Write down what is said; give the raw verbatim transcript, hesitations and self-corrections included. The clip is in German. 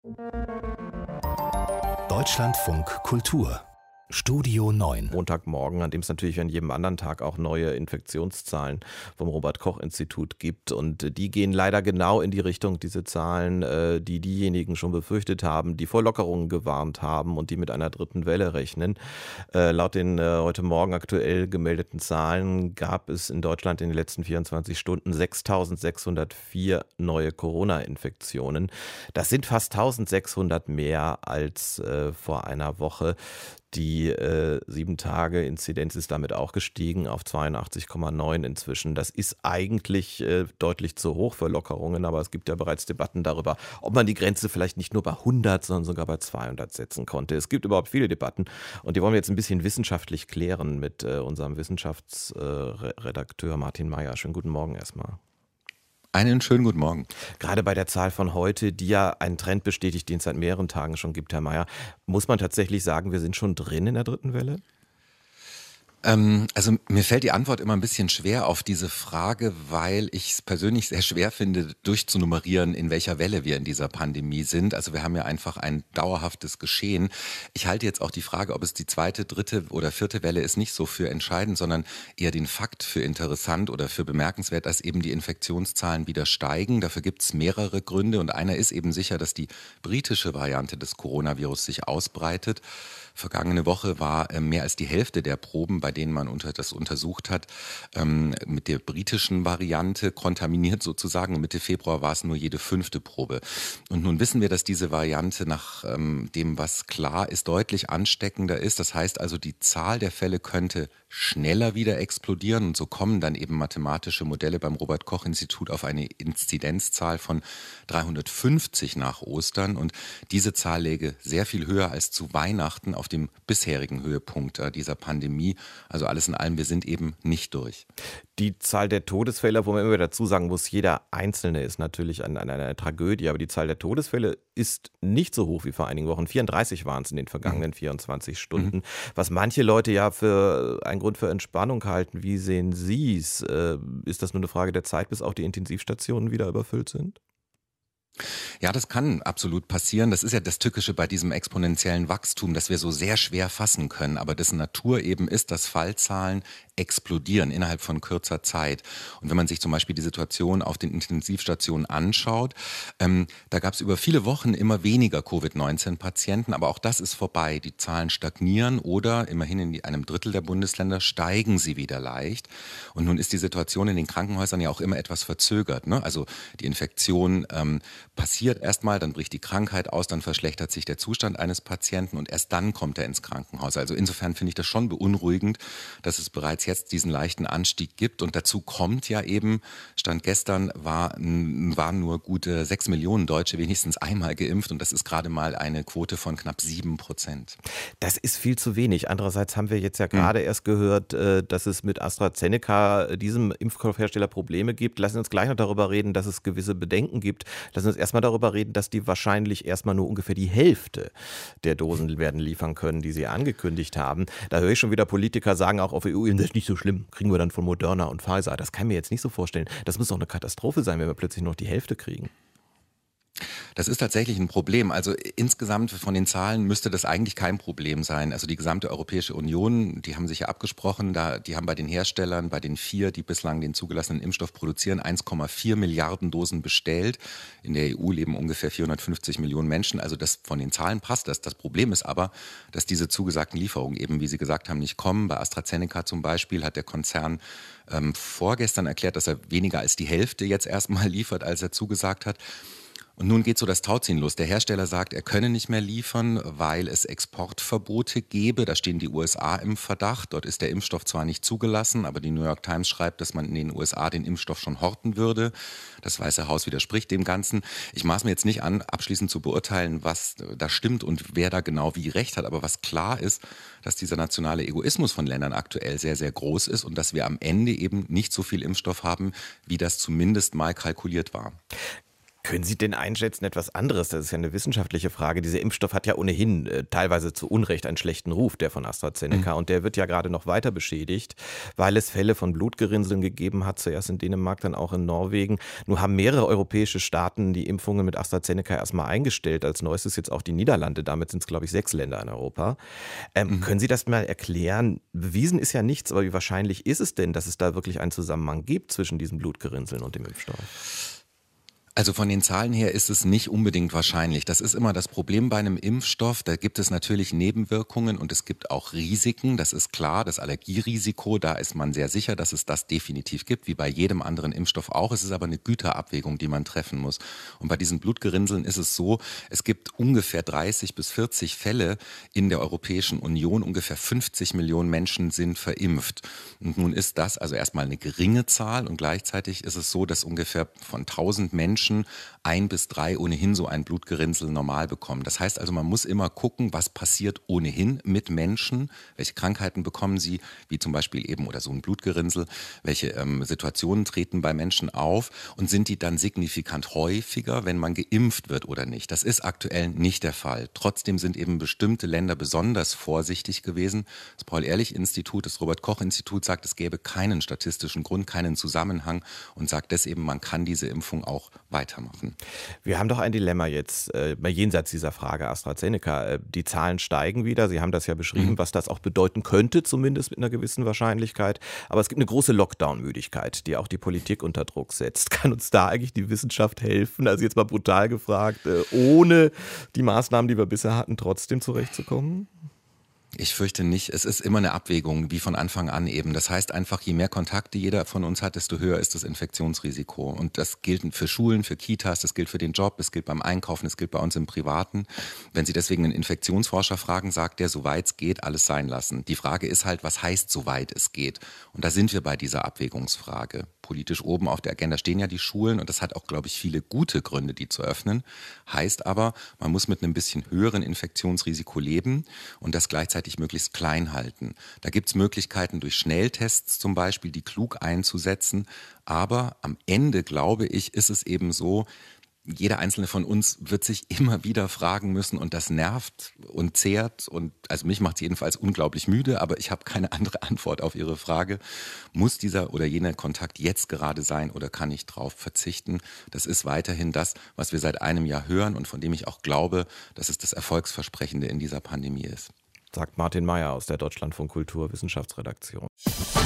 Deutschlandfunk Kultur Studio neun. Montagmorgen, an dem es natürlich an jedem anderen Tag auch neue Infektionszahlen vom Robert-Koch-Institut gibt. Und die gehen leider genau in die Richtung, diese Zahlen, die diejenigen schon befürchtet haben, die vor Lockerungen gewarnt haben und die mit einer dritten Welle rechnen. Laut den heute Morgen aktuell gemeldeten Zahlen gab es in Deutschland in den letzten vierundzwanzig Stunden sechstausendsechshundertvier neue Corona-Infektionen. Das sind fast eintausendsechshundert mehr als äh, vor einer Woche. Die äh, sieben-Tage-Inzidenz ist damit auch gestiegen auf zweiundachtzig Komma neun inzwischen. Das ist eigentlich äh, deutlich zu hoch für Lockerungen, aber es gibt ja bereits Debatten darüber, ob man die Grenze vielleicht nicht nur bei hundert, sondern sogar bei zweihundert setzen konnte. Es gibt überhaupt viele Debatten und die wollen wir jetzt ein bisschen wissenschaftlich klären mit äh, unserem Wissenschaftsredakteur Martin Meyer. Schönen guten Morgen erstmal. Einen schönen guten Morgen. Gerade bei der Zahl von heute, die ja einen Trend bestätigt, den es seit mehreren Tagen schon gibt, Herr Meyer, muss man tatsächlich sagen, wir sind schon drin in der dritten Welle? Ähm, also mir fällt die Antwort immer ein bisschen schwer auf diese Frage, weil ich es persönlich sehr schwer finde, durchzunummerieren, in welcher Welle wir in dieser Pandemie sind. Also wir haben ja einfach ein dauerhaftes Geschehen. Ich halte jetzt auch die Frage, ob es die zweite, dritte oder vierte Welle ist, nicht so für entscheidend, sondern eher den Fakt für interessant oder für bemerkenswert, dass eben die Infektionszahlen wieder steigen. Dafür gibt es mehrere Gründe und einer ist eben sicher, dass die britische Variante des Coronavirus sich ausbreitet. Vergangene Woche war äh, mehr als die Hälfte der Proben, bei denen man unter, das untersucht hat, ähm, mit der britischen Variante kontaminiert sozusagen. Und Mitte Februar war es nur jede fünfte Probe. Und nun wissen wir, dass diese Variante nach ähm, dem, was klar ist, deutlich ansteckender ist. Das heißt also, die Zahl der Fälle könnte schneller wieder explodieren. Und so kommen dann eben mathematische Modelle beim Robert-Koch-Institut auf eine Inzidenzzahl von dreihundertfünfzig nach Ostern. Und diese Zahl läge sehr viel höher als zu Weihnachten auf dem bisherigen Höhepunkt dieser Pandemie. Also alles in allem, wir sind eben nicht durch. Die Zahl der Todesfälle, wo man immer dazu sagen muss, jeder Einzelne ist natürlich an, an einer Tragödie, aber die Zahl der Todesfälle ist nicht so hoch wie vor einigen Wochen. vierunddreißig waren es in den vergangenen mhm. vierundzwanzig Stunden, mhm. was manche Leute ja für einen Grund für Entspannung halten. Wie sehen Sie es? Ist das nur eine Frage der Zeit, bis auch die Intensivstationen wieder überfüllt sind? Ja, das kann absolut passieren. Das ist ja das Tückische bei diesem exponentiellen Wachstum, dass wir so sehr schwer fassen können, aber dessen Natur eben ist, dass Fallzahlen explodieren innerhalb von kürzer Zeit. Und wenn man sich zum Beispiel die Situation auf den Intensivstationen anschaut, ähm, da gab es über viele Wochen immer weniger Covid neunzehn Patienten, aber auch das ist vorbei. Die Zahlen stagnieren oder immerhin in einem Drittel der Bundesländer steigen sie wieder leicht. Und nun ist die Situation in den Krankenhäusern ja auch immer etwas verzögert, ne? Also die Infektion ähm, passiert erstmal, dann bricht die Krankheit aus, dann verschlechtert sich der Zustand eines Patienten und erst dann kommt er ins Krankenhaus. Also insofern finde ich das schon beunruhigend, dass es bereits jetzt diesen leichten Anstieg gibt. Und dazu kommt ja eben, Stand gestern war, waren nur gute sechs Millionen Deutsche wenigstens einmal geimpft und das ist gerade mal eine Quote von knapp sieben Prozent. Das ist viel zu wenig. Andererseits haben wir jetzt ja gerade hm. erst gehört, dass es mit AstraZeneca, diesem Impfstoffhersteller, Probleme gibt. Lassen Sie uns gleich noch darüber reden, dass es gewisse Bedenken gibt. Lassen Sie uns erstmal darüber reden, dass die wahrscheinlich erstmal nur ungefähr die Hälfte der Dosen werden liefern können, die sie angekündigt haben. Da höre ich schon wieder Politiker sagen, auch auf E U-Ebene, das ist nicht so schlimm, kriegen wir dann von Moderna und Pfizer. Das kann ich mir jetzt nicht so vorstellen. Das muss doch eine Katastrophe sein, wenn wir plötzlich noch die Hälfte kriegen. Das ist tatsächlich ein Problem. Also insgesamt von den Zahlen müsste das eigentlich kein Problem sein. Also die gesamte Europäische Union, die haben sich ja abgesprochen, da, die haben bei den Herstellern, bei den vier, die bislang den zugelassenen Impfstoff produzieren, eins Komma vier Milliarden Dosen bestellt. In der E U leben ungefähr vierhundertfünfzig Millionen Menschen. Also das von den Zahlen passt das. Das Problem ist aber, dass diese zugesagten Lieferungen eben, wie Sie gesagt haben, nicht kommen. Bei AstraZeneca zum Beispiel hat der Konzern ähm, vorgestern erklärt, dass er weniger als die Hälfte jetzt erstmal liefert, als er zugesagt hat. Und nun geht so das Tauziehen los. Der Hersteller sagt, er könne nicht mehr liefern, weil es Exportverbote gebe. Da stehen die U S A im Verdacht. Dort ist der Impfstoff zwar nicht zugelassen, aber die New York Times schreibt, dass man in den U S A den Impfstoff schon horten würde. Das Weiße Haus widerspricht dem Ganzen. Ich maß mir jetzt nicht an, abschließend zu beurteilen, was da stimmt und wer da genau wie recht hat. Aber was klar ist, dass dieser nationale Egoismus von Ländern aktuell sehr, sehr groß ist und dass wir am Ende eben nicht so viel Impfstoff haben, wie das zumindest mal kalkuliert war. Können Sie denn einschätzen, etwas anderes? Das ist ja eine wissenschaftliche Frage. Dieser Impfstoff hat ja ohnehin äh, teilweise zu Unrecht einen schlechten Ruf, der von AstraZeneca. Mhm. Und der wird ja gerade noch weiter beschädigt, weil es Fälle von Blutgerinnseln gegeben hat, zuerst in Dänemark, dann auch in Norwegen. Nun haben mehrere europäische Staaten die Impfungen mit AstraZeneca erstmal eingestellt. Als neuestes jetzt auch die Niederlande. Damit sind es, glaube ich, sechs Länder in Europa. Ähm, mhm. Können Sie das mal erklären? Bewiesen ist ja nichts, aber wie wahrscheinlich ist es denn, dass es da wirklich einen Zusammenhang gibt zwischen diesen Blutgerinnseln und dem Impfstoff? Also von den Zahlen her ist es nicht unbedingt wahrscheinlich. Das ist immer das Problem bei einem Impfstoff. Da gibt es natürlich Nebenwirkungen und es gibt auch Risiken. Das ist klar, das Allergierisiko, da ist man sehr sicher, dass es das definitiv gibt, wie bei jedem anderen Impfstoff auch. Es ist aber eine Güterabwägung, die man treffen muss. Und bei diesen Blutgerinnseln ist es so, es gibt ungefähr dreißig bis vierzig Fälle in der Europäischen Union. Ungefähr fünfzig Millionen Menschen sind verimpft. Und nun ist das also erstmal eine geringe Zahl und gleichzeitig ist es so, dass ungefähr von tausend Menschen ein bis drei ohnehin so ein Blutgerinnsel normal bekommen. Das heißt also, man muss immer gucken, was passiert ohnehin mit Menschen, welche Krankheiten bekommen sie, wie zum Beispiel eben oder so ein Blutgerinnsel, welche ähm, Situationen treten bei Menschen auf und sind die dann signifikant häufiger, wenn man geimpft wird oder nicht. Das ist aktuell nicht der Fall. Trotzdem sind eben bestimmte Länder besonders vorsichtig gewesen. Das Paul-Ehrlich-Institut, das Robert-Koch-Institut sagt, es gäbe keinen statistischen Grund, keinen Zusammenhang und sagt deswegen, man kann diese Impfung auch weitermachen. Wir haben doch ein Dilemma jetzt, äh, jenseits dieser Frage AstraZeneca. Äh, die Zahlen steigen wieder, Sie haben das ja beschrieben, mhm. was das auch bedeuten könnte, zumindest mit einer gewissen Wahrscheinlichkeit. Aber es gibt eine große Lockdown-Müdigkeit, die auch die Politik unter Druck setzt. Kann uns da eigentlich die Wissenschaft helfen? Also jetzt mal brutal gefragt, äh, ohne die Maßnahmen, die wir bisher hatten, trotzdem zurechtzukommen? Ich fürchte nicht. Es ist immer eine Abwägung, wie von Anfang an eben. Das heißt einfach, je mehr Kontakte jeder von uns hat, desto höher ist das Infektionsrisiko. Und das gilt für Schulen, für Kitas, das gilt für den Job, es gilt beim Einkaufen, es gilt bei uns im Privaten. Wenn Sie deswegen einen Infektionsforscher fragen, sagt der, soweit es geht, alles sein lassen. Die Frage ist halt, was heißt, soweit es geht? Und da sind wir bei dieser Abwägungsfrage. Politisch oben auf der Agenda stehen ja die Schulen und das hat auch, glaube ich, viele gute Gründe, die zu öffnen. Heißt aber, man muss mit einem bisschen höheren Infektionsrisiko leben und das gleichzeitig möglichst klein halten. Da gibt es Möglichkeiten durch Schnelltests zum Beispiel, die klug einzusetzen. Aber am Ende, glaube ich, ist es eben so, jeder Einzelne von uns wird sich immer wieder fragen müssen und das nervt und zehrt und also mich macht es jedenfalls unglaublich müde, aber ich habe keine andere Antwort auf Ihre Frage. Muss dieser oder jener Kontakt jetzt gerade sein oder kann ich drauf verzichten? Das ist weiterhin das, was wir seit einem Jahr hören und von dem ich auch glaube, dass es das Erfolgsversprechende in dieser Pandemie ist. Sagt Martin Meyer aus der Deutschlandfunk Kultur Wissenschaftsredaktion.